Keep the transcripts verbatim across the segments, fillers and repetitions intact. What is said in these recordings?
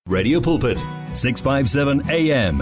Radio Pulpit, six fifty-seven A M.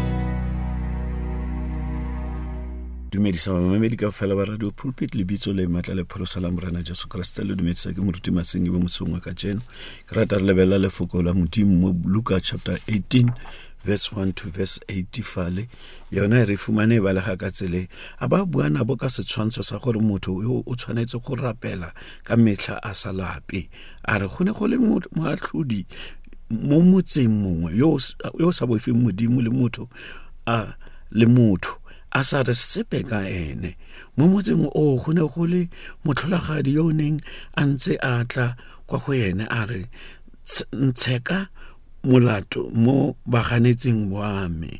Dumedisa mamamedi ka fela ba Radio Pulpit le bitso le matla le pholosa la morena Jesu Kriste le dumedisa ke moruti masengi ba mosongwa ka jeno ke rata re lebella lefoko la modimo mo Luka chapter eighteen verse one to verse eight fale yona re fumane ba le ga ka tsele a ba buana bo ka setshwantsho sa gore motho yo o tshwanetse go rapela ka metlha a sa lape a re gone go le moatlhodi mo motseng mongwe yo yo sa boifeng modimo le motho a le motho a sa re sepe ka ene mo motseng o gone go le motlholagadi yo neng a ntse a tla kwa go ene a re ntsheka molato mo baganetseng wa me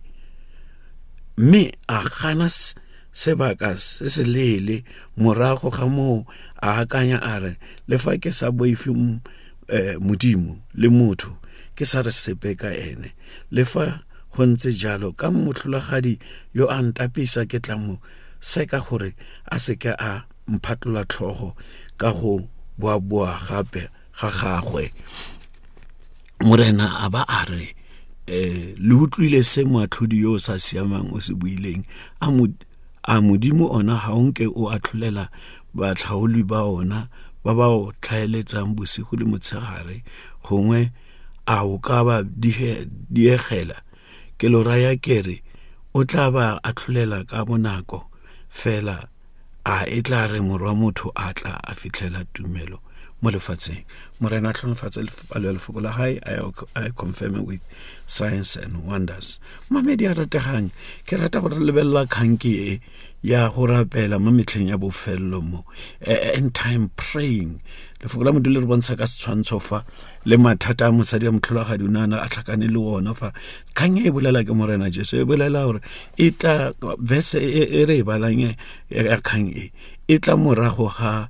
me a gana sebaka se se lele morago ga mo a akanya a re le fa ke sa boifeng eh, modimo le motho ke sa re sepe ka ene le fa go ntse jalo ka motlholagadi yo a ntapisa ke tla mo seka gore a seke a mphatlola tlhogo ka go boaboa gape ga gagwe morena a ba a re eh le utlwile se moatlhodi yo sa siamang o se buileng a mo a modimo ona ha onke o atlholela ba tlhaoli ba ona ba ba o tlhaeletsang bosigo le motshegare gongwe a o ka ba diegela ke lo raya kere o tla ba atlholela ka bonako fela a etla re morwa motho a tla a fitlhela tumelo mo lefatsheng morena tlhonofatsa le lefoko la hae I confirm with signs and wonders mamedi a rategang ke rata gore lebella khanke ya go rapela mo metlheng ya bofello mo end time praying lefoko la modile re bontsha ka setshwantsho fa le mathata a mosadi a motlholagadi nana a tlhakane le wona fa khange e bolela ke morena Jesu e bolela gore e tla verse e re balang ya khange e tla morago ga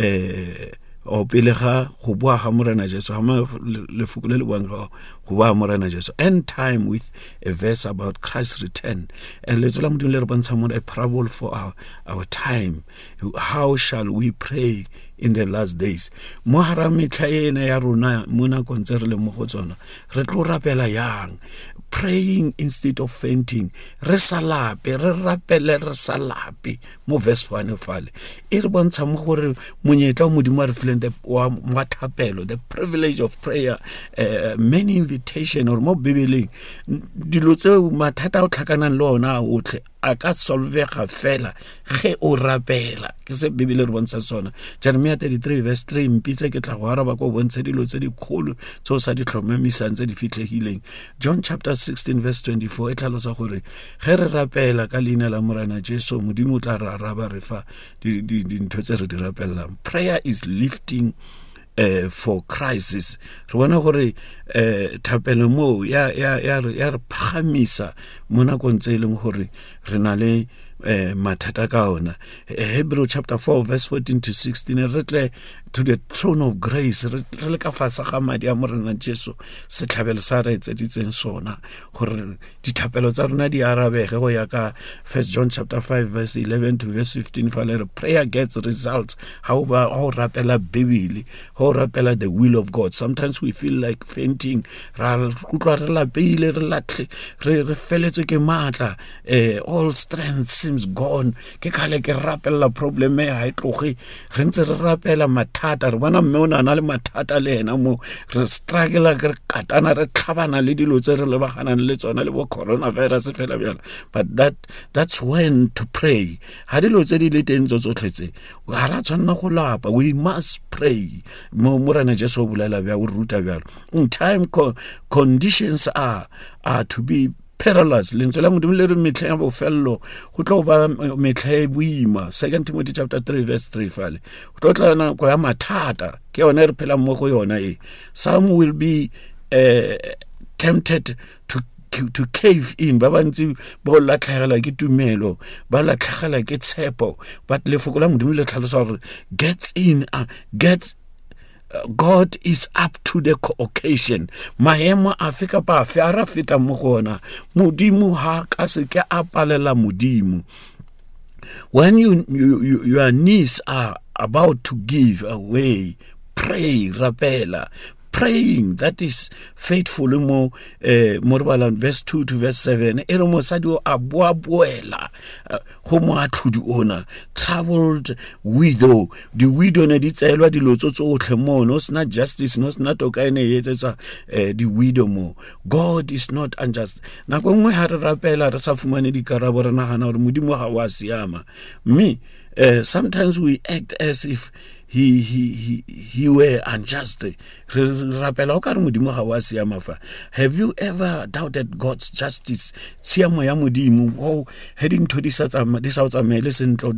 eh o pele ga go bua ga morena Jesu ha lefoko le le buang go bua morena Jesu end time with a verse about Christ's return and let's la modimo le re bontsha mo a parable for our, our time how shall we pray in the last days mo hara metlha ena ya rona mona kontse re le mo go tsona re tlo rapela yang praying instead of fainting re salape re rapele re salape mo verse one fale e re bontsha mo gore monyetla o modimo re fileng wa mathapelo the privilege of prayer uh, many invitation or mo bibeleng dilo tse mathata o tlhakanang le ona otlhe a ka solvega fela ge o rapela ke se bibele re bontsha tsona Jeremiah thirty-three verse three mpitse ke tla go araba go bontsha dilo tse di kholo tso sa di tlhomamisang tse di fitlhegileng John chapter sixteen verse twenty-four e tlhalosa gore ge re rapela ka leina la morena Jesu modimo tla re araba re fa di ntho tse re di rapelang prayer is lifting Uh, for crisis re bona gore uh, thapelo mo ya ya ya ya re phagamisa mona kontse leng gore re na le uh, mathata ka ona Hebrew chapter four verse fourteen to sixteen re tle to the throne of grace re le ka fasa ga madi a morena Jesu se tlhabelo sa re etseditseng sona gore dithapelo tsa rona di arabege go ya ka First John chapter five verse eleven to verse fifteen fa le prayer gets results how ba ho rapela bibele ho rapela the will of God sometimes we feel like fainting ra utlwa re la pele re latle re re feletswe ke matla eh all strength seems gone ke khale ke rapela problem e ha itloge re ntse re rapela mathata re bona mme ona na le mathata le ena mo re struggle re katana re tlhabana le dilo tse re lebaganang le tsona le bo coronavirus fela bjala but that that's when to pray ha dilo tse di le teng tsotletse ga ra tshwanna go lapa we must pray mo morena Jesu bolela bja o ruta bjalo in time co conditions are are to be perilous lentswe la modimo le re metlha ya bofello go tlo ba metlha e boima Second Timothy chapter three verse three fale go tlo tla go ya mathata ke yona re phela mo go yona e some will be uh, tempted to to cave in ba bantsi ba la tlhagela ke tumelo ba la tlhagela ke tshepo but lefoko la modimo le tlhalosa gore gets in uh, gets God is up to the occasion maemo a fika pa fe ara feta mo gona modimo ha ka se ke a palela modimo when you, you, you your knees are about to give away pray rapela praying that is faithful mo eh mo re bala verse two to verse seven e re mosadi o a boa boela go mo atlhudi ona troubled widow the widow ne di tselwa dilo tsotlhe mo no sna justice no sna toka ene yetsetsa the widow mo. God is not unjust. Na go ngwe ha re rapela re sa fumane dikarabo re nagana gore modimo ga wa siama me. Uh, sometimes we act as if he he he he were unjust. Have you ever doubted God's justice? Oh, heading to this out this out listen to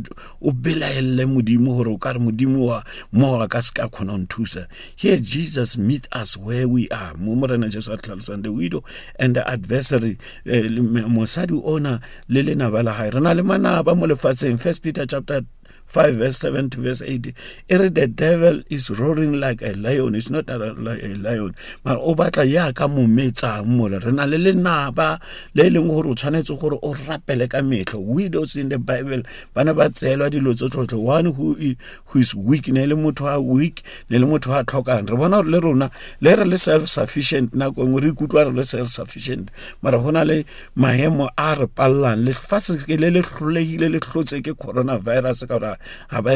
here Jesus meet us where we are. The widow and the adversary Mosadi owner Lele Navala Hairana First Peter chapter five verse seven to verse eight. The devil is roaring like a lion. It's not a, like a lion. But obatla ya ka mo metsa mola rena le lenaba le leng gore o tshwanetse gore o rapele ka metlo. Widows in the Bible bana ba tselwa dilo tsotlhe. One who is, who is weak ne le motho a weak ne le motho a tlhokang. Re bona le rona le re le self sufficient na go re ikutwa re self sufficient. Mara hona le maemo a re pallang le fase ke le le hlolehile le hlotse ke coronavirus ka ra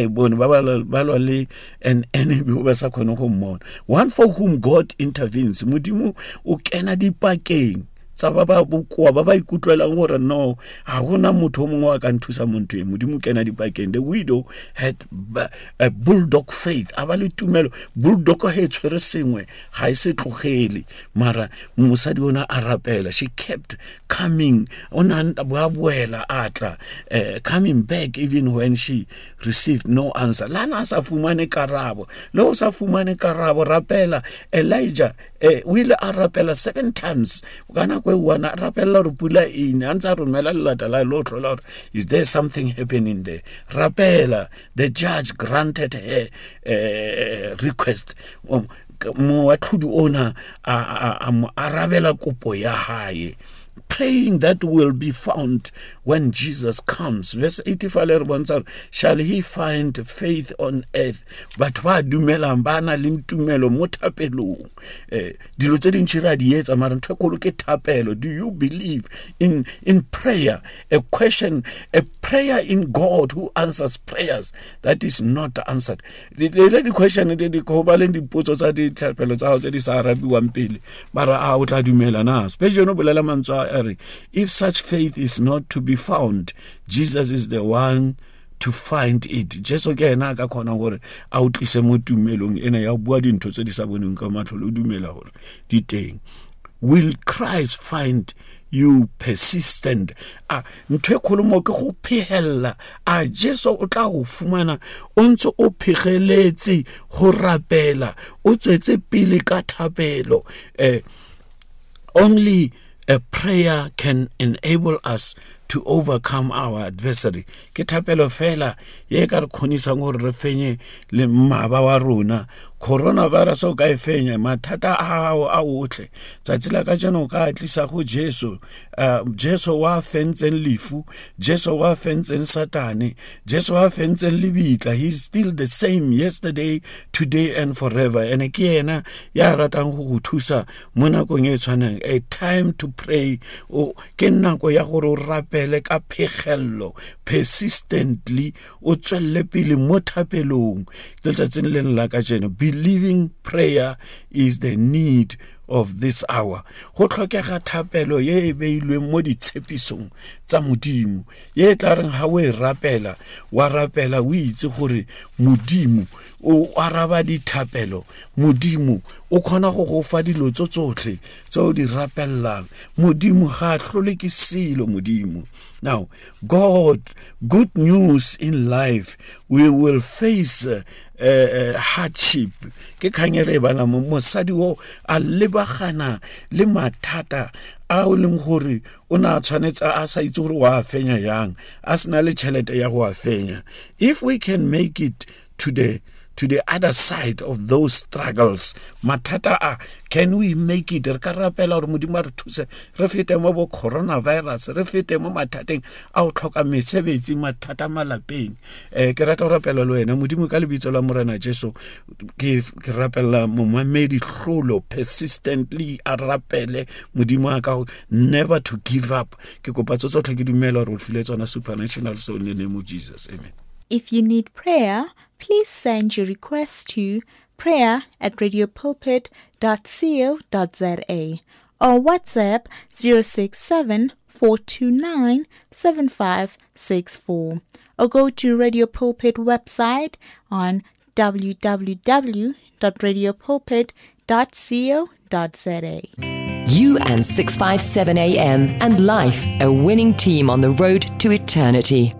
an enemy one for whom God intervenes. Modimo o kena dipakeng tsa ba ba bokwa ba ba ikutlela gore no ha gona motho mongwe a ka nthusa monto e modimo kena dipakeng. The widow had a bulldog faith. A ba le tumelo bulldog ha etshwere sengwe ha e se tlogele mara mosadi ona a rapela. She kept coming ona ba boela atla coming back even when she received no answer. Lana sa fumane karabo lo sa fumane karabo rapela. Elijah eh, will a rapela second times kana kwe wana rapela rupula in answer rumela latala lotlo lord is there something happening there. Rapela the judge granted her uh, request mo atlhudi ona a arabela kopo ya hae. Praying that will be found when Jesus comes. Verse eighty-five, shall he find faith on earth? But wa dumela bana le tumelo mo thapelong. Eh dilo tse dintshira di etsa mara ntwe go ke thapelo. Do you believe in in prayer? A question, a prayer in God who answers prayers that is not answered. The the question the the go ba le dipotso tsa di thapelo tsa tse di sa arabiwang pele. Mara a o tla dumela na. Special no bolela mantswa. If such faith is not to be found, Jesus is the one to find it. Jesu ke ena ka khona gore a utlise mo tumelong ena ya bua dintho tse di sa boneng ka matlho le dumela gore di teng. Will Christ find you persistent? Ah ntwe kholomo ke go phehella a Jesu o tla go fumana o ntse o phegeletse go rapela o tswetse pele ka thapelo. eh only a prayer can enable us to overcome our adversary. Ke thapelo fela ye ka re khonisa gore re fenye le mmaba wa rona. Coronavirus o ka e fenya mathata a hao a otle tsatsila ka jeno ka tlisa go Jesu. uh, Jesu wa fentseng lefu, Jesu wa fentseng satane, Jesu wa fentseng lebitla. He's still the same yesterday, today and forever. And ke ena ya ratang go thusa mo nakong e tshwanang. A time to pray o ke nako ya gore o rapele ka phegello persistently o tswelle pele mo thapelong tsatsing le la ka jeno. Believing prayer is the need of this hour. Go tlhokega thapelo ye e beilweng mo ditshepisong tsa modimo ye tla reng ha we rapela wa rapela o itse gore modimo o araba dithapelo. Modimo o khona go go fa dilo tsotlhe tso di rapellang. Modimo ga tlhole ke silo modimo. Now God, good news in life. We will face uh, Uh, hardship. Ke khanyere bana mo mosadi o a lebagana le mathata a o leng gore o na tshwanetsa a sa itse gore wa fenya yang a sna le tšhelete ya go a fenya. If we can make it to the to the other side of those struggles. Mathata a, can we make it? Re ka rapela hore Modimo a re thuse re fete mo bo coronavirus, re fete mo mathateng a o tlhoka mesebetsi, mathata malapeng. Eh ke rata ho rapela le wena Modimo ka lebitso la Morena Jesu, ke ke rapela momamedi hlolo persistently a rapele Modimo a ka never to give up. Ke kopa tsotlhe ke dumela hore o file tsona supernatural soul in the name of Jesus. Amen. If you need prayer, please send your request to prayer at radio pulpit dot co dot za or WhatsApp zero six seven, four two nine, seven five six four, or go to Radio Pulpit website on w w w dot radio pulpit dot co dot za. You and six fifty-seven A M and Life, a winning team on the road to eternity.